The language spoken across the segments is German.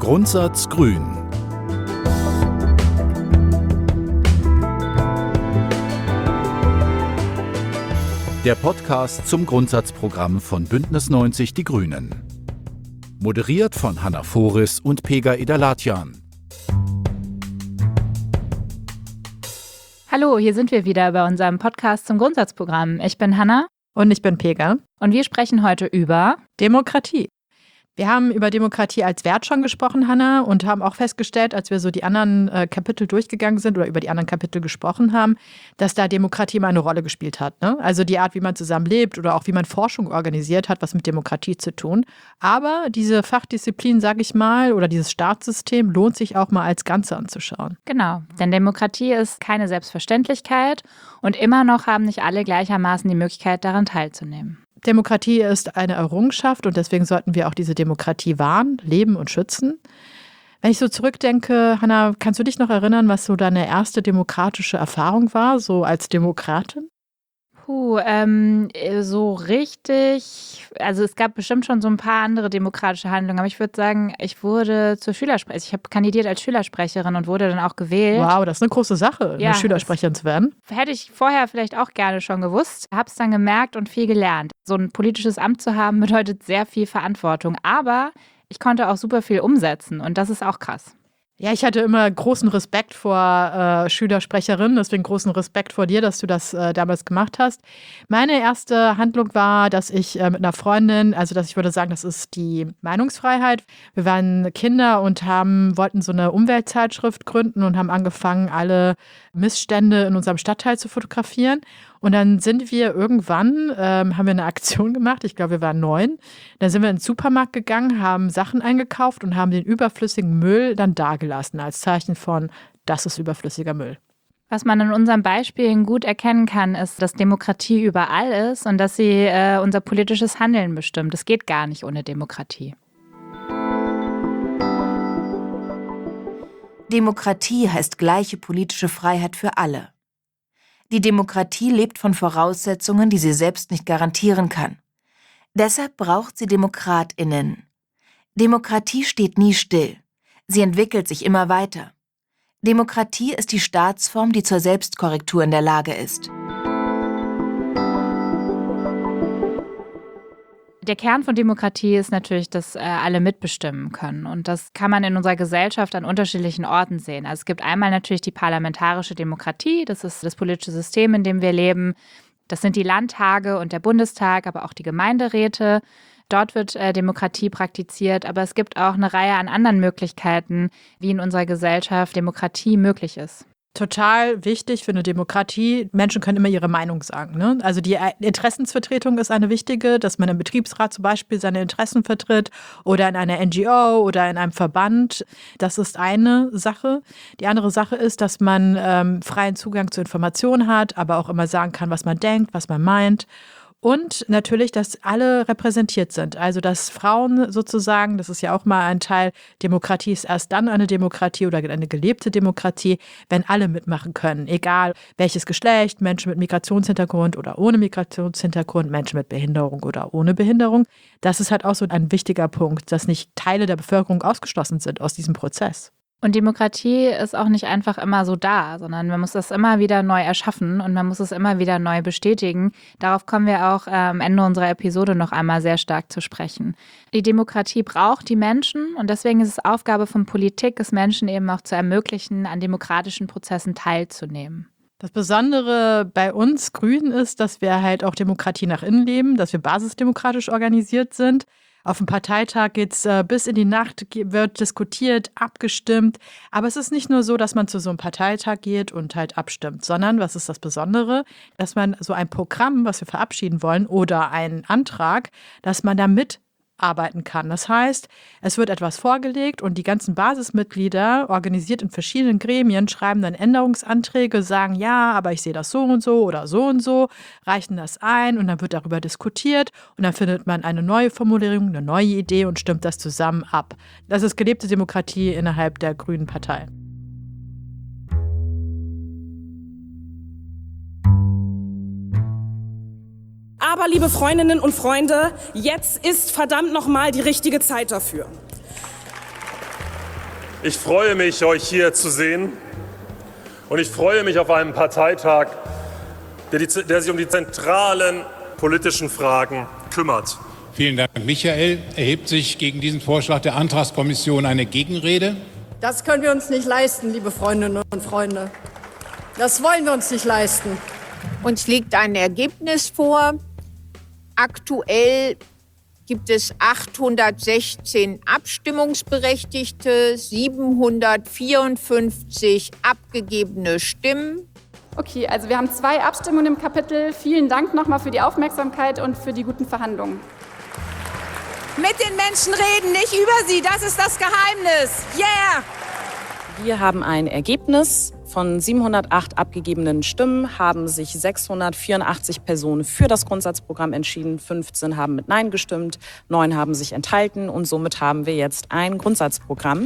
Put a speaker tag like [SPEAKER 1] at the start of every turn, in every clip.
[SPEAKER 1] Grundsatz Grün. Der Podcast zum Grundsatzprogramm von Bündnis 90 Die Grünen. Moderiert von Hanna Foris und Pega Idalatjan.
[SPEAKER 2] Hallo, hier sind wir wieder bei unserem Podcast zum Grundsatzprogramm. Ich bin Hanna.
[SPEAKER 3] Und ich bin Pega.
[SPEAKER 2] Und wir sprechen heute über
[SPEAKER 3] Demokratie. Wir haben über Demokratie als Wert schon gesprochen, Hanna, und haben auch festgestellt, als wir so die anderen Kapitel durchgegangen sind oder über die anderen Kapitel gesprochen haben, dass da Demokratie immer eine Rolle gespielt hat. Ne? Also die Art, wie man zusammenlebt oder auch wie man Forschung organisiert, hat was mit Demokratie zu tun. Aber diese Fachdisziplin, sage ich mal, oder dieses Staatssystem lohnt sich auch mal als Ganze anzuschauen.
[SPEAKER 2] Genau, denn Demokratie ist keine Selbstverständlichkeit und immer noch haben nicht alle gleichermaßen die Möglichkeit, daran teilzunehmen.
[SPEAKER 3] Demokratie ist eine Errungenschaft und deswegen sollten wir auch diese Demokratie wahren, leben und schützen. Wenn ich so zurückdenke, Hanna, kannst du dich noch erinnern, was so deine erste demokratische Erfahrung war, so als Demokratin?
[SPEAKER 2] So richtig, also es gab bestimmt schon so ein paar andere demokratische Handlungen, aber ich würde sagen, ich wurde zur Schülersprecherin. Ich habe kandidiert als Schülersprecherin und wurde dann auch gewählt.
[SPEAKER 3] Wow, das ist eine große Sache, eine Schülersprecherin zu werden.
[SPEAKER 2] Hätte ich vorher vielleicht auch gerne schon gewusst, habe es dann gemerkt und viel gelernt. So ein politisches Amt zu haben bedeutet sehr viel Verantwortung, aber ich konnte auch super viel umsetzen und das ist auch krass.
[SPEAKER 3] Ja, ich hatte immer großen Respekt vor Schülersprecherinnen, deswegen großen Respekt vor dir, dass du das damals gemacht hast. Meine erste Handlung war, dass ich mit einer Freundin, also ich würde sagen, das ist die Meinungsfreiheit. Wir waren Kinder und wollten so eine Umweltzeitschrift gründen und haben angefangen, alle Missstände in unserem Stadtteil zu fotografieren. Und dann sind wir irgendwann, haben wir eine Aktion gemacht, ich glaube, wir waren 9. Dann sind wir in den Supermarkt gegangen, haben Sachen eingekauft und haben den überflüssigen Müll dann dagelassen als Zeichen von, das ist überflüssiger Müll.
[SPEAKER 2] Was man in unseren Beispielen gut erkennen kann, ist, dass Demokratie überall ist und dass sie unser politisches Handeln bestimmt. Es geht gar nicht ohne Demokratie.
[SPEAKER 4] Demokratie heißt gleiche politische Freiheit für alle. Die Demokratie lebt von Voraussetzungen, die sie selbst nicht garantieren kann. Deshalb braucht sie DemokratInnen. Demokratie steht nie still. Sie entwickelt sich immer weiter. Demokratie ist die Staatsform, die zur Selbstkorrektur in der Lage ist.
[SPEAKER 2] Der Kern von Demokratie ist natürlich, dass alle mitbestimmen können. Und das kann man in unserer Gesellschaft an unterschiedlichen Orten sehen. Also es gibt einmal natürlich die parlamentarische Demokratie. Das ist das politische System, in dem wir leben. Das sind die Landtage und der Bundestag, aber auch die Gemeinderäte. Dort wird Demokratie praktiziert. Aber es gibt auch eine Reihe an anderen Möglichkeiten, wie in unserer Gesellschaft Demokratie möglich ist.
[SPEAKER 3] Total wichtig für eine Demokratie. Menschen können immer ihre Meinung sagen. Ne? Also die Interessensvertretung ist eine wichtige, dass man im Betriebsrat zum Beispiel seine Interessen vertritt oder in einer NGO oder in einem Verband. Das ist eine Sache. Die andere Sache ist, dass man freien Zugang zu Informationen hat, aber auch immer sagen kann, was man denkt, was man meint. Und natürlich, dass alle repräsentiert sind. Also, dass Frauen sozusagen, das ist ja auch mal ein Teil, Demokratie ist erst dann eine Demokratie oder eine gelebte Demokratie, wenn alle mitmachen können. Egal welches Geschlecht, Menschen mit Migrationshintergrund oder ohne Migrationshintergrund, Menschen mit Behinderung oder ohne Behinderung. Das ist halt auch so ein wichtiger Punkt, dass nicht Teile der Bevölkerung ausgeschlossen sind aus diesem Prozess.
[SPEAKER 2] Und Demokratie ist auch nicht einfach immer so da, sondern man muss das immer wieder neu erschaffen und man muss es immer wieder neu bestätigen. Darauf kommen wir auch am Ende unserer Episode noch einmal sehr stark zu sprechen. Die Demokratie braucht die Menschen und deswegen ist es Aufgabe von Politik, es Menschen eben auch zu ermöglichen, an demokratischen Prozessen teilzunehmen.
[SPEAKER 3] Das Besondere bei uns Grünen ist, dass wir halt auch Demokratie nach innen leben, dass wir basisdemokratisch organisiert sind. Auf dem Parteitag geht's bis in die Nacht, wird diskutiert, abgestimmt. Aber es ist nicht nur so, dass man zu so einem Parteitag geht und halt abstimmt, sondern, was ist das Besondere, dass man so ein Programm, was wir verabschieden wollen, oder einen Antrag, dass man da mitarbeiten kann. Das heißt, es wird etwas vorgelegt und die ganzen Basismitglieder, organisiert in verschiedenen Gremien, schreiben dann Änderungsanträge, sagen, ja, aber ich sehe das so und so oder so und so, reichen das ein und dann wird darüber diskutiert und dann findet man eine neue Formulierung, eine neue Idee und stimmt das zusammen ab. Das ist gelebte Demokratie innerhalb der Grünen Partei.
[SPEAKER 5] Aber, liebe Freundinnen und Freunde, jetzt ist verdammt nochmal die richtige Zeit dafür.
[SPEAKER 6] Ich freue mich, euch hier zu sehen, und ich freue mich auf einen Parteitag, der sich um die zentralen politischen Fragen kümmert.
[SPEAKER 7] Vielen Dank. Michael, erhebt sich gegen diesen Vorschlag der Antragskommission eine Gegenrede?
[SPEAKER 8] Das können wir uns nicht leisten, liebe Freundinnen und Freunde. Das wollen wir uns nicht leisten.
[SPEAKER 9] Uns liegt ein Ergebnis vor. Aktuell gibt es 816 Abstimmungsberechtigte, 754 abgegebene Stimmen.
[SPEAKER 10] Okay, also wir haben 2 Abstimmungen im Kapitel. Vielen Dank nochmal für die Aufmerksamkeit und für die guten Verhandlungen.
[SPEAKER 5] Mit den Menschen reden, nicht über sie. Das ist das Geheimnis. Yeah!
[SPEAKER 11] Wir haben ein Ergebnis. Von 708 abgegebenen Stimmen haben sich 684 Personen für das Grundsatzprogramm entschieden. 15 haben mit Nein gestimmt, 9 haben sich enthalten und somit haben wir jetzt ein Grundsatzprogramm.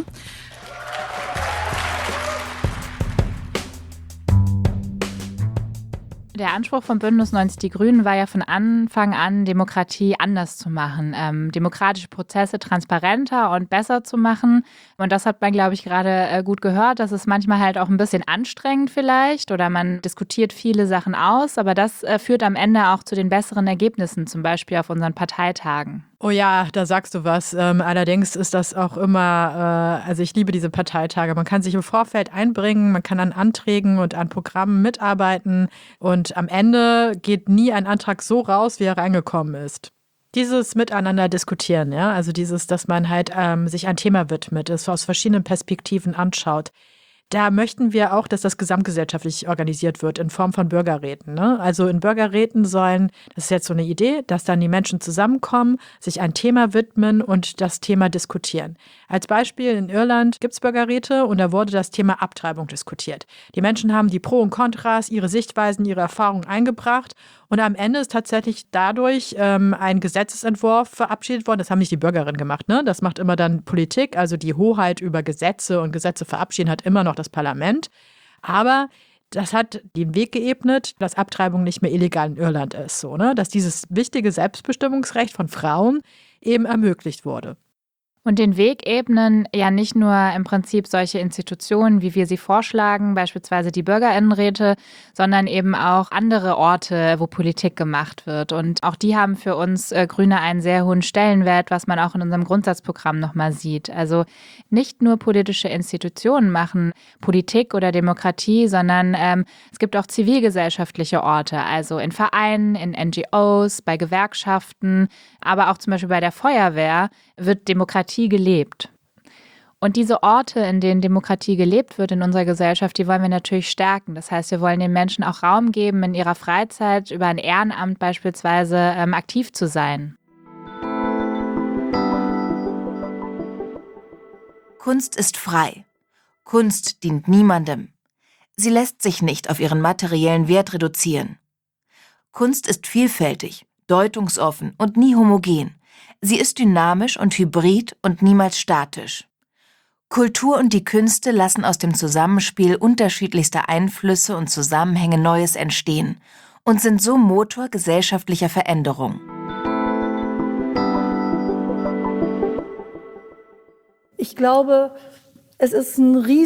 [SPEAKER 2] Der Anspruch von Bündnis 90 Die Grünen war ja von Anfang an, Demokratie anders zu machen, demokratische Prozesse transparenter und besser zu machen. Und das hat man, glaube ich, gerade gut gehört. Das ist manchmal halt auch ein bisschen anstrengend vielleicht oder man diskutiert viele Sachen aus. Aber das führt am Ende auch zu den besseren Ergebnissen, zum Beispiel auf unseren Parteitagen.
[SPEAKER 3] Oh ja, da sagst du was. Allerdings ist das auch immer, also ich liebe diese Parteitage. Man kann sich im Vorfeld einbringen, man kann an Anträgen und an Programmen mitarbeiten und am Ende geht nie ein Antrag so raus, wie er reingekommen ist. Dieses Miteinander diskutieren, ja, also dieses, dass man halt sich ein Thema widmet, es aus verschiedenen Perspektiven anschaut. Da möchten wir auch, dass das gesamtgesellschaftlich organisiert wird in Form von Bürgerräten. Ne? Also in Bürgerräten sollen, das ist jetzt so eine Idee, dass dann die Menschen zusammenkommen, sich ein Thema widmen und das Thema diskutieren. Als Beispiel in Irland gibt es Bürgerräte und da wurde das Thema Abtreibung diskutiert. Die Menschen haben die Pro und Kontras, ihre Sichtweisen, ihre Erfahrungen eingebracht und am Ende ist tatsächlich dadurch ein Gesetzesentwurf verabschiedet worden. Das haben nicht die Bürgerinnen gemacht, ne? Das macht immer dann Politik, also die Hoheit über Gesetze und Gesetze verabschieden hat immer noch das Parlament. Aber das hat den Weg geebnet, dass Abtreibung nicht mehr illegal in Irland ist, so, ne? Dass dieses wichtige Selbstbestimmungsrecht von Frauen eben ermöglicht wurde.
[SPEAKER 2] Und den Weg ebnen ja nicht nur im Prinzip solche Institutionen, wie wir sie vorschlagen, beispielsweise die BürgerInnenräte, sondern eben auch andere Orte, wo Politik gemacht wird. Und auch die haben für uns Grüne einen sehr hohen Stellenwert, was man auch in unserem Grundsatzprogramm nochmal sieht. Also nicht nur politische Institutionen machen Politik oder Demokratie, sondern es gibt auch zivilgesellschaftliche Orte, also in Vereinen, in NGOs, bei Gewerkschaften, aber auch zum Beispiel bei der Feuerwehr wird Demokratie gelebt. Und diese Orte, in denen Demokratie gelebt wird in unserer Gesellschaft, die wollen wir natürlich stärken. Das heißt, wir wollen den Menschen auch Raum geben, in ihrer Freizeit über ein Ehrenamt beispielsweise aktiv zu sein.
[SPEAKER 4] Kunst ist frei. Kunst dient niemandem. Sie lässt sich nicht auf ihren materiellen Wert reduzieren. Kunst ist vielfältig, deutungsoffen und nie homogen. Sie ist dynamisch und hybrid und niemals statisch. Kultur und die Künste lassen aus dem Zusammenspiel unterschiedlichster Einflüsse und Zusammenhänge Neues entstehen und sind so Motor gesellschaftlicher Veränderung.
[SPEAKER 12] Ich glaube, es ist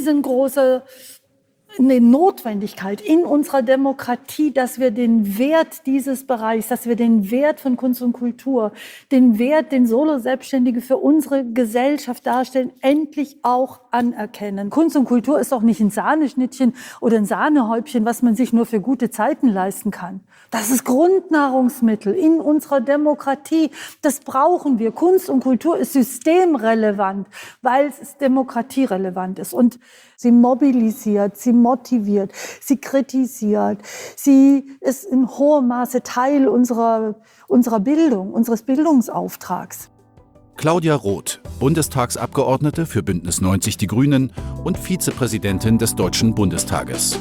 [SPEAKER 12] eine Notwendigkeit in unserer Demokratie, dass wir den Wert dieses Bereichs, dass wir den Wert von Kunst und Kultur, den Wert, den Solo-Selbstständige für unsere Gesellschaft darstellen, endlich auch anerkennen. Kunst und Kultur ist auch nicht ein Sahneschnittchen oder ein Sahnehäubchen, was man sich nur für gute Zeiten leisten kann. Das ist Grundnahrungsmittel in unserer Demokratie. Das brauchen wir. Kunst und Kultur ist systemrelevant, weil es demokratierelevant ist. Und sie mobilisiert, sie motiviert, sie kritisiert. Sie ist in hohem Maße Teil unserer Bildung, unseres Bildungsauftrags.
[SPEAKER 1] Claudia Roth, Bundestagsabgeordnete für Bündnis 90 Die Grünen und Vizepräsidentin des Deutschen Bundestages.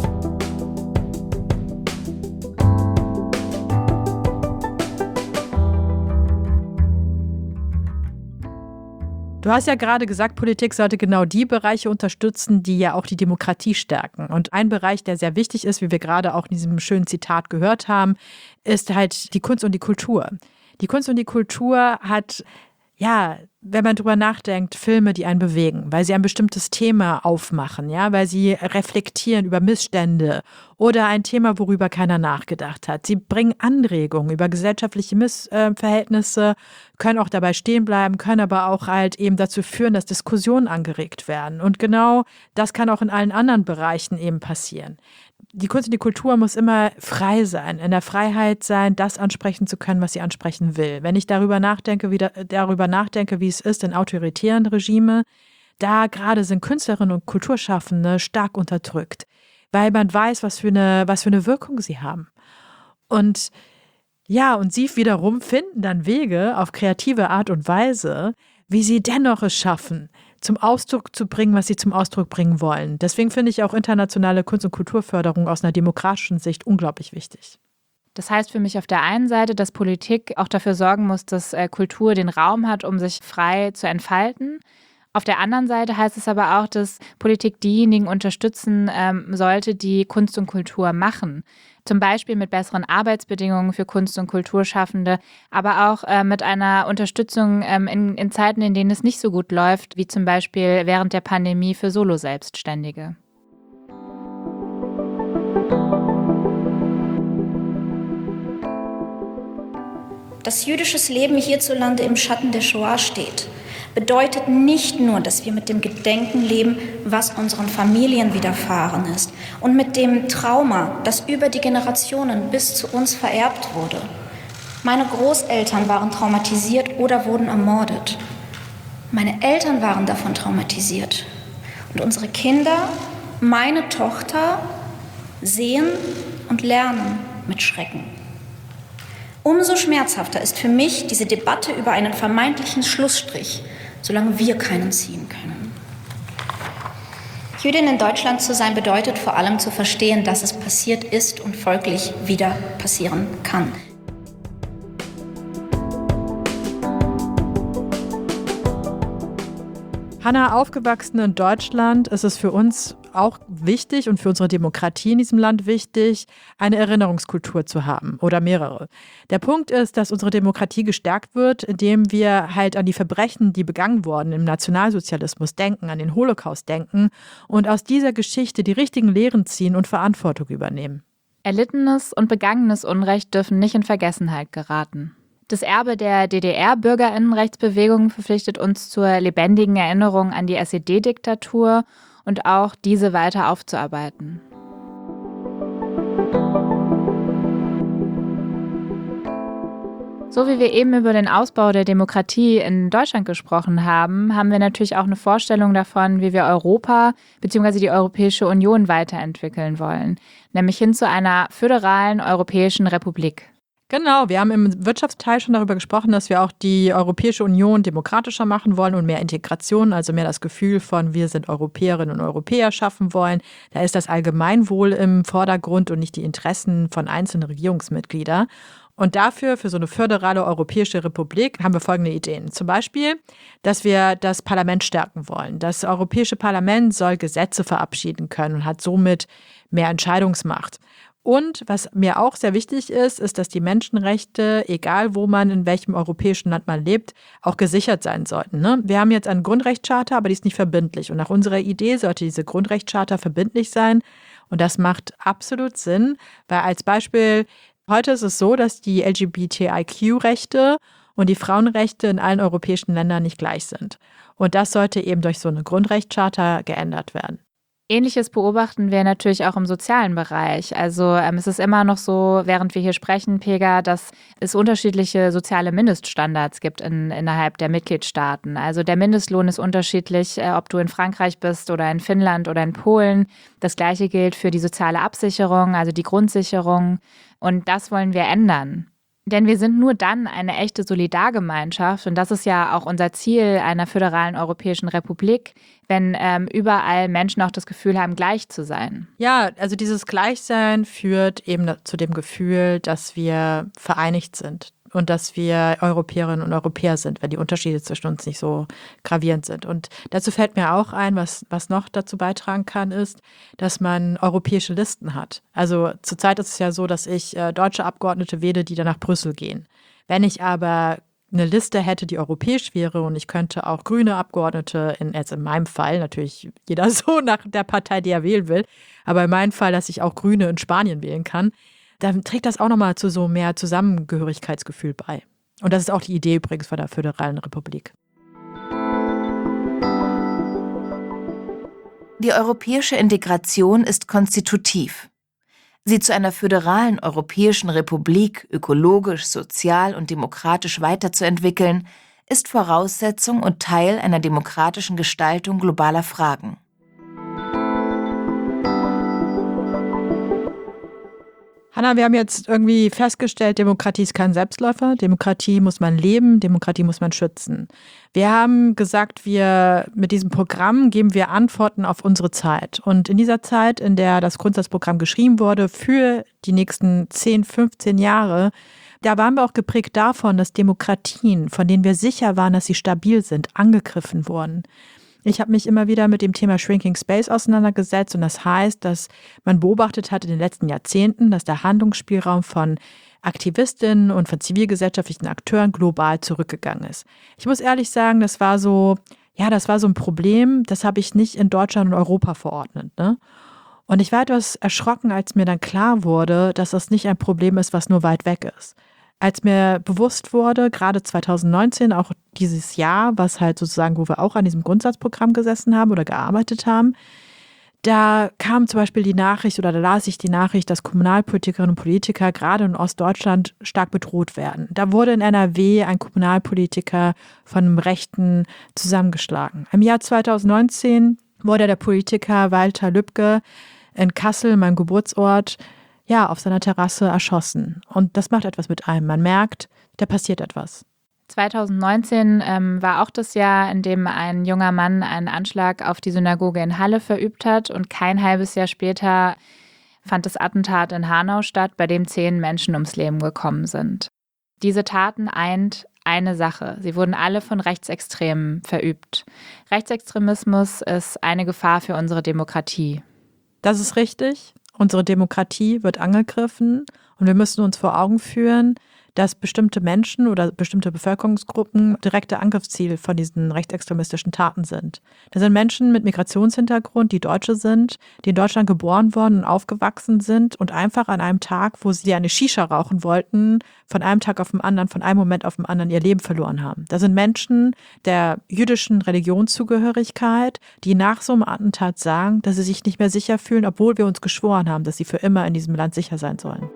[SPEAKER 3] Du hast ja gerade gesagt, Politik sollte genau die Bereiche unterstützen, die ja auch die Demokratie stärken. Und ein Bereich, der sehr wichtig ist, wie wir gerade auch in diesem schönen Zitat gehört haben, ist halt die Kunst und die Kultur. Die Kunst und die Kultur hat ja, wenn man drüber nachdenkt, Filme, die einen bewegen, weil sie ein bestimmtes Thema aufmachen, ja, weil sie reflektieren über Missstände oder ein Thema, worüber keiner nachgedacht hat. Sie bringen Anregungen über gesellschaftliche Missverhältnisse, können auch dabei stehen bleiben, können aber auch halt eben dazu führen, dass Diskussionen angeregt werden. Und genau das kann auch in allen anderen Bereichen eben passieren. Die Kunst und die Kultur muss immer frei sein, in der Freiheit sein, das ansprechen zu können, was sie ansprechen will. Wenn ich darüber nachdenke, wie es ist in autoritären Regime, da gerade sind Künstlerinnen und Kulturschaffende stark unterdrückt, weil man weiß, was für eine Wirkung sie haben. Und ja, und sie wiederum finden dann Wege auf kreative Art und Weise, wie sie dennoch es schaffen, zum Ausdruck zu bringen, was sie zum Ausdruck bringen wollen. Deswegen finde ich auch internationale Kunst- und Kulturförderung aus einer demokratischen Sicht unglaublich wichtig.
[SPEAKER 2] Das heißt für mich auf der einen Seite, dass Politik auch dafür sorgen muss, dass Kultur den Raum hat, um sich frei zu entfalten. Auf der anderen Seite heißt es aber auch, dass Politik diejenigen unterstützen sollte, die Kunst und Kultur machen. Zum Beispiel mit besseren Arbeitsbedingungen für Kunst- und Kulturschaffende, aber auch mit einer Unterstützung in Zeiten, in denen es nicht so gut läuft, wie zum Beispiel während der Pandemie für Solo-Selbstständige.
[SPEAKER 13] Dass jüdisches Leben hierzulande im Schatten der Shoah steht, bedeutet nicht nur, dass wir mit dem Gedenken leben, was unseren Familien widerfahren ist und mit dem Trauma, das über die Generationen bis zu uns vererbt wurde. Meine Großeltern waren traumatisiert oder wurden ermordet. Meine Eltern waren davon traumatisiert. Und unsere Kinder, meine Tochter, sehen und lernen mit Schrecken. Umso schmerzhafter ist für mich diese Debatte über einen vermeintlichen Schlussstrich, solange wir keinen ziehen können. Jüdin in Deutschland zu sein bedeutet vor allem zu verstehen, dass es passiert ist und folglich wieder passieren kann.
[SPEAKER 3] Hanna, aufgewachsen in Deutschland, ist es für uns auch wichtig und für unsere Demokratie in diesem Land wichtig, eine Erinnerungskultur zu haben oder mehrere. Der Punkt ist, dass unsere Demokratie gestärkt wird, indem wir halt an die Verbrechen, die begangen wurden im Nationalsozialismus denken, an den Holocaust denken und aus dieser Geschichte die richtigen Lehren ziehen und Verantwortung übernehmen.
[SPEAKER 2] Erlittenes und begangenes Unrecht dürfen nicht in Vergessenheit geraten. Das Erbe der DDR-Bürgerinnenrechtsbewegung verpflichtet uns zur lebendigen Erinnerung an die SED-Diktatur und auch diese weiter aufzuarbeiten. So wie wir eben über den Ausbau der Demokratie in Deutschland gesprochen haben, haben wir natürlich auch eine Vorstellung davon, wie wir Europa bzw. die Europäische Union weiterentwickeln wollen, nämlich hin zu einer föderalen Europäischen Republik.
[SPEAKER 3] Genau, wir haben im Wirtschaftsteil schon darüber gesprochen, dass wir auch die Europäische Union demokratischer machen wollen und mehr Integration, also mehr das Gefühl von wir sind Europäerinnen und Europäer schaffen wollen. Da ist das Allgemeinwohl im Vordergrund und nicht die Interessen von einzelnen Regierungsmitgliedern. Und dafür, für so eine föderale Europäische Republik, haben wir folgende Ideen. Zum Beispiel, dass wir das Parlament stärken wollen. Das Europäische Parlament soll Gesetze verabschieden können und hat somit mehr Entscheidungsmacht. Und was mir auch sehr wichtig ist, ist, dass die Menschenrechte, egal wo man, in welchem europäischen Land man lebt, auch gesichert sein sollten. Ne? Wir haben jetzt eine Grundrechtscharta, aber die ist nicht verbindlich. Und nach unserer Idee sollte diese Grundrechtscharta verbindlich sein. Und das macht absolut Sinn, weil als Beispiel, heute ist es so, dass die LGBTIQ-Rechte und die Frauenrechte in allen europäischen Ländern nicht gleich sind. Und das sollte eben durch so eine Grundrechtscharta geändert werden.
[SPEAKER 2] Ähnliches beobachten wir natürlich auch im sozialen Bereich. Also es ist immer noch so, während wir hier sprechen, Pega, dass es unterschiedliche soziale Mindeststandards gibt innerhalb der Mitgliedstaaten. Also der Mindestlohn ist unterschiedlich, ob du in Frankreich bist oder in Finnland oder in Polen. Das Gleiche gilt für die soziale Absicherung, also die Grundsicherung. Und das wollen wir ändern. Denn wir sind nur dann eine echte Solidargemeinschaft, und das ist ja auch unser Ziel einer föderalen Europäischen Republik, wenn überall Menschen auch das Gefühl haben, gleich zu sein.
[SPEAKER 3] Ja, also dieses Gleichsein führt eben zu dem Gefühl, dass wir vereinigt sind und dass wir Europäerinnen und Europäer sind, wenn die Unterschiede zwischen uns nicht so gravierend sind. Und dazu fällt mir auch ein, was noch dazu beitragen kann, ist, dass man europäische Listen hat. Also zurzeit ist es ja so, dass ich deutsche Abgeordnete wähle, die dann nach Brüssel gehen. Wenn ich aber eine Liste hätte, die europäisch wäre und ich könnte auch grüne Abgeordnete, jetzt in meinem Fall, natürlich jeder so nach der Partei, die er wählen will, aber in meinem Fall, dass ich auch Grüne in Spanien wählen kann, dann trägt das auch nochmal zu so mehr Zusammengehörigkeitsgefühl bei. Und das ist auch die Idee übrigens von der Föderalen Republik.
[SPEAKER 4] Die europäische Integration ist konstitutiv. Sie zu einer föderalen europäischen Republik ökologisch, sozial und demokratisch weiterzuentwickeln, ist Voraussetzung und Teil einer demokratischen Gestaltung globaler Fragen.
[SPEAKER 3] Hanna, wir haben jetzt irgendwie festgestellt, Demokratie ist kein Selbstläufer. Demokratie muss man leben, Demokratie muss man schützen. Wir haben gesagt, mit diesem Programm geben wir Antworten auf unsere Zeit. Und in dieser Zeit, in der das Grundsatzprogramm geschrieben wurde, für die nächsten 10, 15 Jahre, da waren wir auch geprägt davon, dass Demokratien, von denen wir sicher waren, dass sie stabil sind, angegriffen wurden. Ich habe mich immer wieder mit dem Thema Shrinking Space auseinandergesetzt und das heißt, dass man beobachtet hat in den letzten Jahrzehnten, dass der Handlungsspielraum von Aktivistinnen und von zivilgesellschaftlichen Akteuren global zurückgegangen ist. Ich muss ehrlich sagen, das war so ein Problem, das habe ich nicht in Deutschland und Europa verordnet, ne? Und ich war etwas erschrocken, als mir dann klar wurde, dass das nicht ein Problem ist, was nur weit weg ist. Als mir bewusst wurde, gerade 2019, auch dieses Jahr, was halt sozusagen, wo wir auch an diesem Grundsatzprogramm gesessen haben oder gearbeitet haben, da kam zum Beispiel die Nachricht oder da las ich die Nachricht, dass Kommunalpolitikerinnen und Politiker gerade in Ostdeutschland stark bedroht werden. Da wurde in NRW ein Kommunalpolitiker von einem Rechten zusammengeschlagen. Im Jahr 2019 wurde der Politiker Walter Lübcke in Kassel, meinem Geburtsort, auf seiner Terrasse erschossen. Und das macht etwas mit einem. Man merkt, da passiert etwas.
[SPEAKER 2] 2019 war auch das Jahr, in dem ein junger Mann einen Anschlag auf die Synagoge in Halle verübt hat. Und kein halbes Jahr später fand das Attentat in Hanau statt, bei dem 10 Menschen ums Leben gekommen sind. Diese Taten eint eine Sache. Sie wurden alle von Rechtsextremen verübt. Rechtsextremismus ist eine Gefahr für unsere Demokratie.
[SPEAKER 3] Das ist richtig. Unsere Demokratie wird angegriffen und wir müssen uns vor Augen führen, dass bestimmte Menschen oder bestimmte Bevölkerungsgruppen direkte Angriffsziel von diesen rechtsextremistischen Taten sind. Das sind Menschen mit Migrationshintergrund, die Deutsche sind, die in Deutschland geboren worden und aufgewachsen sind und einfach an einem Tag, wo sie eine Shisha rauchen wollten, von einem Tag auf den anderen, von einem Moment auf den anderen ihr Leben verloren haben. Das sind Menschen der jüdischen Religionszugehörigkeit, die nach so einem Attentat sagen, dass sie sich nicht mehr sicher fühlen, obwohl wir uns geschworen haben, dass sie für immer in diesem Land sicher sein sollen.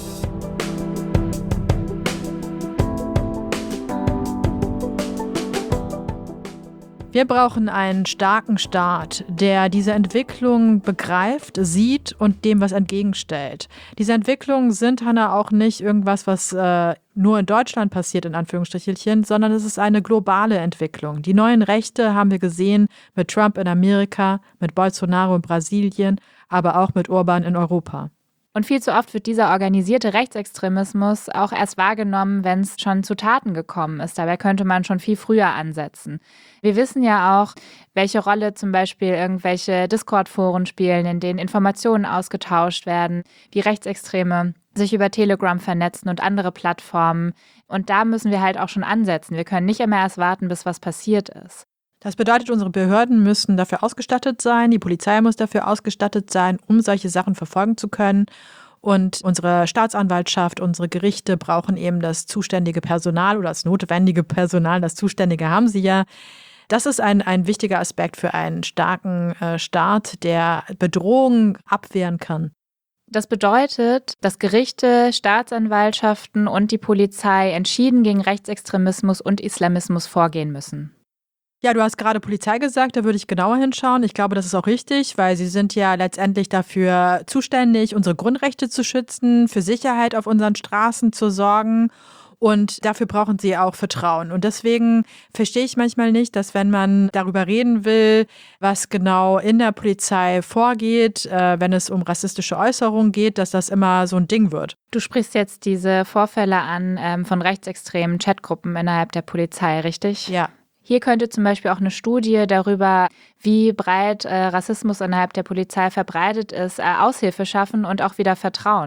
[SPEAKER 3] Wir brauchen einen starken Staat, der diese Entwicklung begreift, sieht und dem was entgegenstellt. Diese Entwicklungen sind, Hanna, auch nicht irgendwas, was nur in Deutschland passiert, in Anführungsstrichelchen, sondern es ist eine globale Entwicklung. Die neuen Rechte haben wir gesehen mit Trump in Amerika, mit Bolsonaro in Brasilien, aber auch mit Orban in Europa.
[SPEAKER 2] Und viel zu oft wird dieser organisierte Rechtsextremismus auch erst wahrgenommen, wenn es schon zu Taten gekommen ist. Dabei könnte man schon viel früher ansetzen. Wir wissen ja auch, welche Rolle zum Beispiel irgendwelche Discord-Foren spielen, in denen Informationen ausgetauscht werden, wie Rechtsextreme sich über Telegram vernetzen und andere Plattformen. Und da müssen wir halt auch schon ansetzen. Wir können nicht immer erst warten, bis was passiert ist.
[SPEAKER 3] Das bedeutet, unsere Behörden müssen dafür ausgestattet sein, die Polizei muss dafür ausgestattet sein, um solche Sachen verfolgen zu können. Und unsere Staatsanwaltschaft, unsere Gerichte brauchen eben das zuständige Personal oder das notwendige Personal. Das Zuständige haben sie ja. Das ist ein wichtiger Aspekt für einen starken Staat, der Bedrohungen abwehren kann.
[SPEAKER 2] Das bedeutet, dass Gerichte, Staatsanwaltschaften und die Polizei entschieden gegen Rechtsextremismus und Islamismus vorgehen müssen.
[SPEAKER 3] Ja, du hast gerade Polizei gesagt, da würde ich genauer hinschauen. Ich glaube, das ist auch richtig, weil sie sind ja letztendlich dafür zuständig, unsere Grundrechte zu schützen, für Sicherheit auf unseren Straßen zu sorgen. Und dafür brauchen sie auch Vertrauen. Und deswegen verstehe ich manchmal nicht, dass wenn man darüber reden will, was genau in der Polizei vorgeht, wenn es um rassistische Äußerungen geht, dass das immer so ein Ding wird.
[SPEAKER 2] Du sprichst jetzt diese Vorfälle an von rechtsextremen Chatgruppen innerhalb der Polizei, richtig?
[SPEAKER 3] Ja.
[SPEAKER 2] Hier könnte zum Beispiel auch eine Studie darüber, wie breit Rassismus innerhalb der Polizei verbreitet ist, Aushilfe schaffen und auch wieder Vertrauen.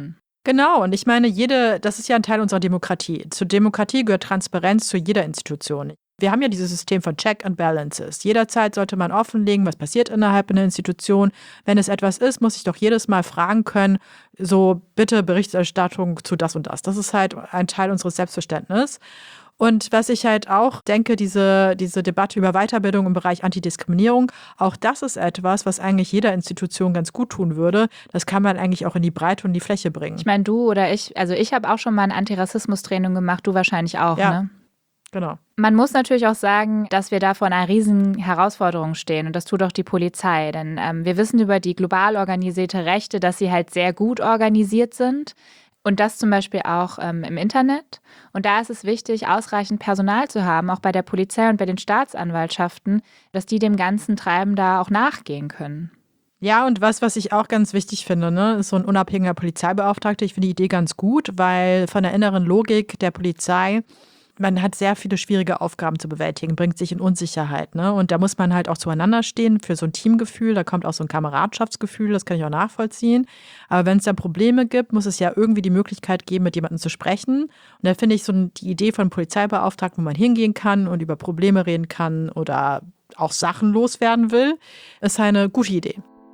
[SPEAKER 3] Genau, und ich meine, das ist ja ein Teil unserer Demokratie. Zur Demokratie gehört Transparenz zu jeder Institution. Wir haben ja dieses System von Check and Balances. Jederzeit sollte man offenlegen, was passiert innerhalb einer Institution. Wenn es etwas ist, muss ich doch jedes Mal fragen können, so bitte Berichterstattung zu das und das. Das ist halt ein Teil unseres Selbstverständnisses. Und was ich halt auch denke, diese Debatte über Weiterbildung im Bereich Antidiskriminierung, auch das ist etwas, was eigentlich jeder Institution ganz gut tun würde. Das kann man eigentlich auch in die Breite und die Fläche bringen.
[SPEAKER 2] Ich meine, du oder ich habe auch schon mal ein Antirassismus-Training gemacht, du wahrscheinlich auch,
[SPEAKER 3] ja.
[SPEAKER 2] Ne?
[SPEAKER 3] Genau.
[SPEAKER 2] Man muss natürlich auch sagen, dass wir da vor einer riesen Herausforderung stehen und das tut auch die Polizei, denn wir wissen über die global organisierte Rechte, dass sie halt sehr gut organisiert sind und das zum Beispiel auch im Internet und da ist es wichtig, ausreichend Personal zu haben, auch bei der Polizei und bei den Staatsanwaltschaften, dass die dem ganzen Treiben da auch nachgehen können.
[SPEAKER 3] Ja, und was ich auch ganz wichtig finde, ne, ist so ein unabhängiger Polizeibeauftragter. Ich finde die Idee ganz gut, weil von der inneren Logik der Polizei, man hat sehr viele schwierige Aufgaben zu bewältigen, bringt sich in Unsicherheit. Ne? Und da muss man halt auch zueinander stehen für so ein Teamgefühl. Da kommt auch so ein Kameradschaftsgefühl, das kann ich auch nachvollziehen. Aber wenn es dann Probleme gibt, muss es ja irgendwie die Möglichkeit geben, mit jemandem zu sprechen. Und da finde ich so die Idee von Polizeibeauftragten, wo man hingehen kann und über Probleme reden kann oder auch Sachen loswerden will, ist eine gute Idee.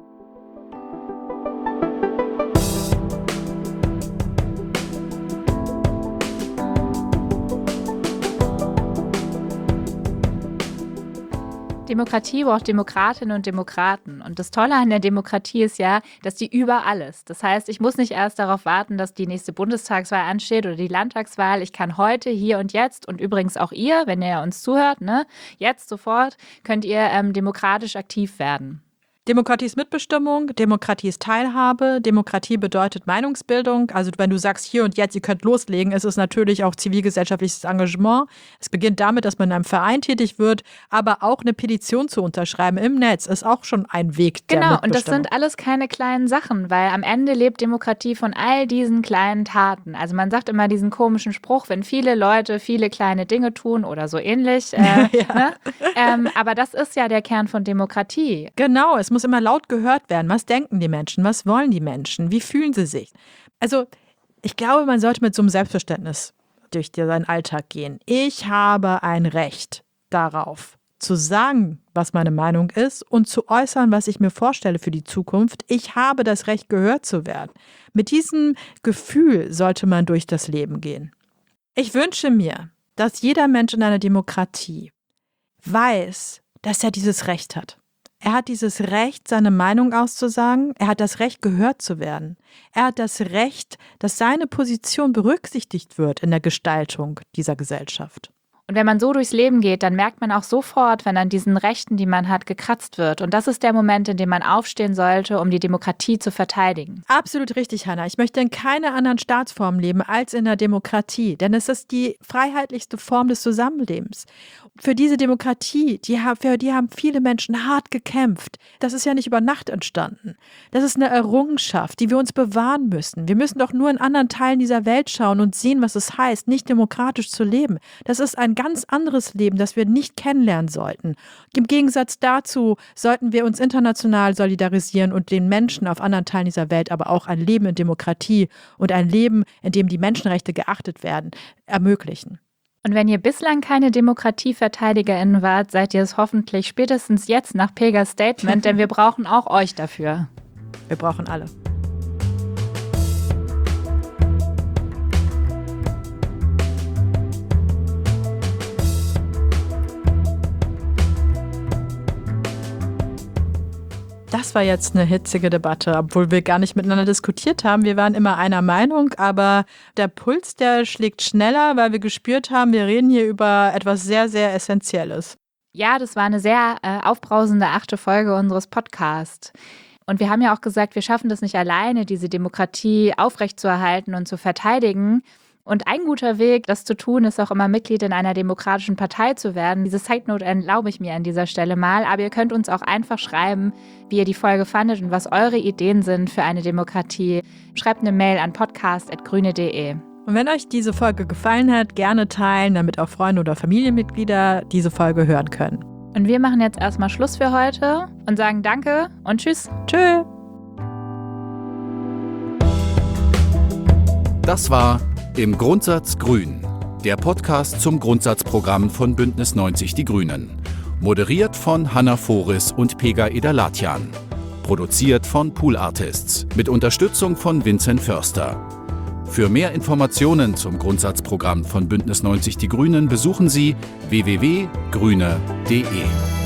[SPEAKER 2] Demokratie braucht Demokratinnen und Demokraten. Und das Tolle an der Demokratie ist ja, dass die überall ist. Das heißt, ich muss nicht erst darauf warten, dass die nächste Bundestagswahl ansteht oder die Landtagswahl. Ich kann heute, hier und jetzt und übrigens auch ihr, wenn ihr uns zuhört, ne, jetzt sofort könnt ihr demokratisch aktiv werden.
[SPEAKER 3] Demokratie ist Mitbestimmung, Demokratie ist Teilhabe, Demokratie bedeutet Meinungsbildung. Also wenn du sagst, hier und jetzt, ihr könnt loslegen, ist es natürlich auch zivilgesellschaftliches Engagement. Es beginnt damit, dass man in einem Verein tätig wird, aber auch eine Petition zu unterschreiben im Netz ist auch schon ein Weg der Mitbestimmung.
[SPEAKER 2] Genau, und das sind alles keine kleinen Sachen, weil am Ende lebt Demokratie von all diesen kleinen Taten. Also man sagt immer diesen komischen Spruch, wenn viele Leute viele kleine Dinge tun oder so ähnlich.
[SPEAKER 3] Ja.
[SPEAKER 2] Ne? Aber das ist ja der Kern von Demokratie.
[SPEAKER 3] Genau, es muss immer laut gehört werden. Was denken die Menschen? Was wollen die Menschen? Wie fühlen sie sich? Also ich glaube, man sollte mit so einem Selbstverständnis durch seinen Alltag gehen. Ich habe ein Recht darauf, zu sagen, was meine Meinung ist und zu äußern, was ich mir vorstelle für die Zukunft. Ich habe das Recht, gehört zu werden. Mit diesem Gefühl sollte man durch das Leben gehen. Ich wünsche mir, dass jeder Mensch in einer Demokratie weiß, dass er dieses Recht hat. Er hat dieses Recht, seine Meinung auszusagen. Er hat das Recht, gehört zu werden. Er hat das Recht, dass seine Position berücksichtigt wird in der Gestaltung dieser Gesellschaft.
[SPEAKER 2] Und wenn man so durchs Leben geht, dann merkt man auch sofort, wenn an diesen Rechten, die man hat, gekratzt wird. Und das ist der Moment, in dem man aufstehen sollte, um die Demokratie zu verteidigen.
[SPEAKER 3] Absolut richtig, Hannah. Ich möchte in keiner anderen Staatsform leben als in der Demokratie. Denn es ist die freiheitlichste Form des Zusammenlebens. Für diese Demokratie, für die haben viele Menschen hart gekämpft. Das ist ja nicht über Nacht entstanden. Das ist eine Errungenschaft, die wir uns bewahren müssen. Wir müssen doch nur in anderen Teilen dieser Welt schauen und sehen, was es heißt, nicht demokratisch zu leben. Das ist ein ganz anderes Leben, das wir nicht kennenlernen sollten. Im Gegensatz dazu sollten wir uns international solidarisieren und den Menschen auf anderen Teilen dieser Welt aber auch ein Leben in Demokratie und ein Leben, in dem die Menschenrechte geachtet werden, ermöglichen.
[SPEAKER 2] Und wenn ihr bislang keine DemokratieverteidigerInnen wart, seid ihr es hoffentlich spätestens jetzt nach Pegas Statement, denn wir brauchen auch euch dafür.
[SPEAKER 3] Wir brauchen alle. Das war jetzt eine hitzige Debatte, obwohl wir gar nicht miteinander diskutiert haben. Wir waren immer einer Meinung, aber der Puls, der schlägt schneller, weil wir gespürt haben, wir reden hier über etwas sehr, sehr Essentielles.
[SPEAKER 2] Ja, das war eine sehr aufbrausende 8. Folge unseres Podcasts. Und wir haben ja auch gesagt, wir schaffen das nicht alleine, diese Demokratie aufrechtzuerhalten und zu verteidigen. Und ein guter Weg, das zu tun, ist auch immer Mitglied in einer demokratischen Partei zu werden. Diese Side-Note erlaube ich mir an dieser Stelle mal. Aber ihr könnt uns auch einfach schreiben, wie ihr die Folge fandet und was eure Ideen sind für eine Demokratie. Schreibt eine Mail an podcast@grüne.de.
[SPEAKER 3] Und wenn euch diese Folge gefallen hat, gerne teilen, damit auch Freunde oder Familienmitglieder diese Folge hören können.
[SPEAKER 2] Und wir machen jetzt erstmal Schluss für heute und sagen Danke und Tschüss.
[SPEAKER 3] Tschö.
[SPEAKER 1] Das war Im Grundsatz Grün, der Podcast zum Grundsatzprogramm von Bündnis 90 Die Grünen. Moderiert von Hannah Foris und Pega Edalatyan. Produziert von Pool Artists mit Unterstützung von Vincent Förster. Für mehr Informationen zum Grundsatzprogramm von Bündnis 90 Die Grünen besuchen Sie www.grüne.de.